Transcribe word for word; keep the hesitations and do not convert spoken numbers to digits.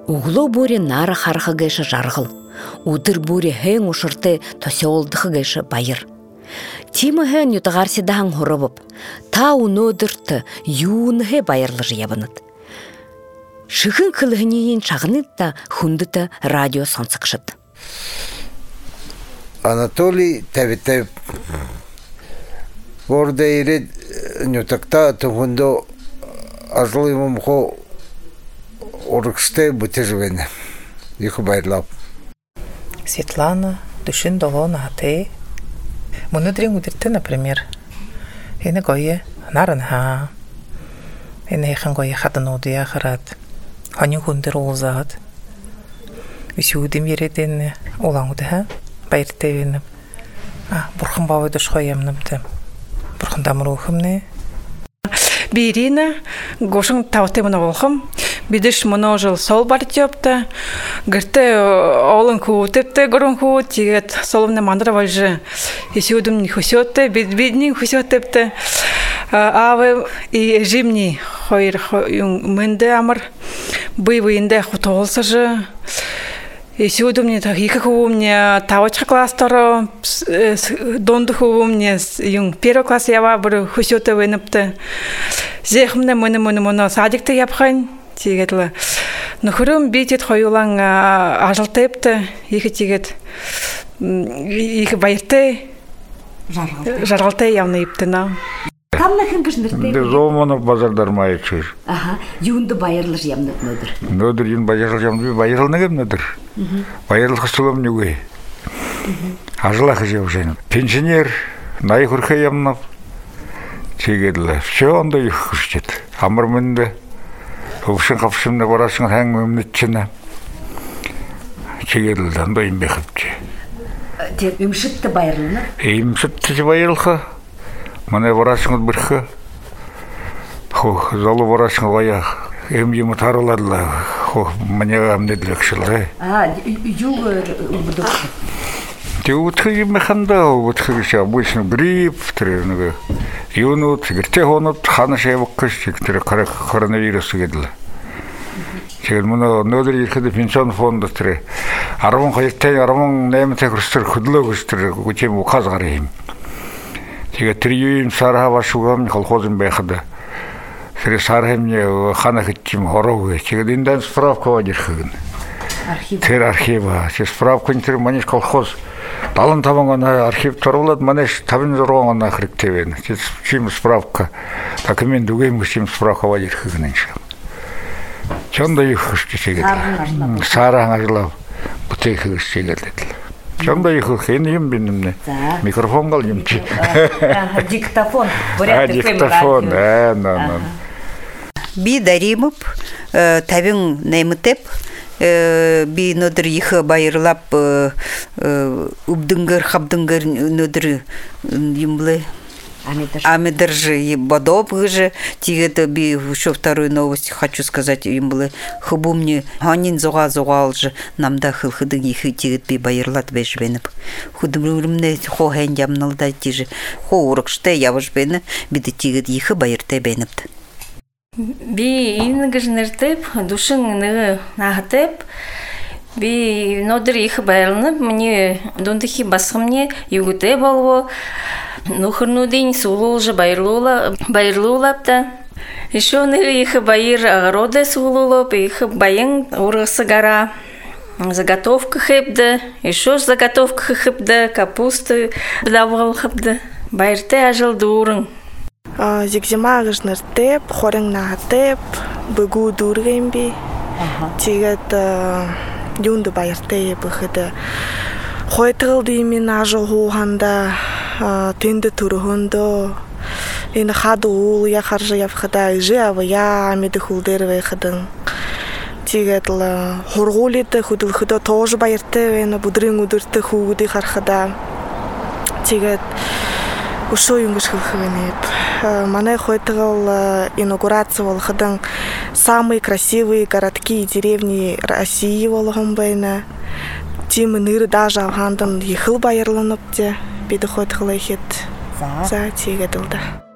Углу буре нара хархы гэші жарғыл. Удыр буре хэн ушырты тоселдықы гэші байыр. Тимі хэн ютағарсидахан хорабып, та унодырты юынығы байырлы ябыныд. Шықын кылығынейін шағынып та хүндіті радио сонсықшыд. Анатолий Тавитаев горда иред нютакта тухундо ажлымым хо орыксты бутежвене. Их байрлап. Светлана, душин долона ате. Монудрин удирте, например. Эне гое наранха. Эне хан гое хатанодия харат. Ханин хундер олзад. Висюдим ереден олангуда. Байртевеніп. Бұрқын бауыды шойемнімді. Бұрқын дамырухымны. Бирина, гошын таутемін олқым. Бидіш мұны жыл сол бар тепті. Гірті олын күтіпті, ғырын күт. Тегет солымны мандыр вальжы. Есеудім не хүсетті, биднің хүсеттіпті. Авы и жимни хойр мэнде амыр. Бый-быйынды құтолсы жы. Есеуді мне екі ху мне тавочка кластары, донды ху мне первый класс ява бір хүсеті веніпті. Зехімді мұны-мұны-мұны садикті япқан, тегетлі. Нүхірім бейтет қойылан ажылтайыпты, екі тегет, екі байырты, жарғылтай явны ептіна. Камна хэн кышнырты? Зоманы базардар майы чыр. Ага, юнды байырлы ямнып нөдір. Нөдір юн байырлы ямнып, байырлы негем нөдір. Байырлы қысылым нүгей. Ажыла қызев женіп. Пенсионер, най құрқа ямнып. Тегеділі. Все онда екі күштет. Амыр мінді. Ұпшын қапшымны барасың әң мөмнетчіні. Тегеділі. Онда ембекіпчі. Теп үмшітті байырлыны? Емшітті байырлы. Мане барасыңыз бірхі. Залы барасыңыз аяқ. Емдемі тарыладылы. Мне амнедлік шылғы. А, югыр ұбыдықшы. Те ұтқы емеқанда, ұтқы кеші обычно грипп, түренігі. Юнут, гірте ғонут, қаны шайбық күш, тектері коронавирусы кеділі. Тегін мұны нөдір еркеді пенсион фонды түрі. Арымын қайықтайын, арымын нәйміте күрістір, күділі күрістір, өтем ұқаз қарайым. Тегі тірейім сарыға башуғам, колхозым байқыды. Сірі сарыға мне қана күттім, ғорауы. Тегі дінден справка вадир қығын. Тер архива. Те справка нетер манеш колхоз. Далын табанғана архив тұрылады, манеш табын зорғанғана қырықтевен. Те чим справка. Документ үгейм күштім справка вадир қығын иншал. Чонда екі күшті сегеді. Сарыға ажылап, бұтей қығыз сегеді. Чонда екі қиын ем бенімне. Микрофон қал емчі. Диктофон. А, диктофон. А, на, на. Би даримып, табин наймытып, би нөдір екі байырлап, үбдіңгір, қабдіңгір нөдір емлі. Амедр же и бодоб же, тигет би еще вторую новость хочу сказать им было. Хубу мне ганин зуга зугал же нам да хыл хыдың их тигет би байырлат бешвенеп. Худумрумне хо ген ямналда тиже. Хо урыкште явыш бені биде тигет их байырте бенепт. Би ингежнертеп, душын ныгы нахтеп. Би нодыр их байырланып, мне дондыхи басымне югуте болво. Нухырну день сулул же байрлула, байрлулапта. Еще ныгы их байыр огороды сулулоп, их байын урысы гора. Заготовка хыпды, еще заготовка хыпды, капусты давал хыпды. Байырте ажыл дурын. Зигзима гыжныртеп, хорың нахтеп, бігу дургайм би. Тегет юнды байырте бігіді. Хойтылды имен ажыл хуғанда, тенді тұрғынды. Ені қады ұл яқаржы япқыда, жи авы я амеді хулдер вайқыдың. Тегет хорғулеті худыл хыда тоже байырте, ені бұдрың ұдырты хуғыды қарқыда. Тегет Ушо юнгыш хылхывенеп. Мане хойтығыл инаугурация волхыдың самые красивые городки и деревни России волхым байна. Тимы ныры даже авгандын ехыл байырланып те, беді хойтығыл ехет. За тегеділді.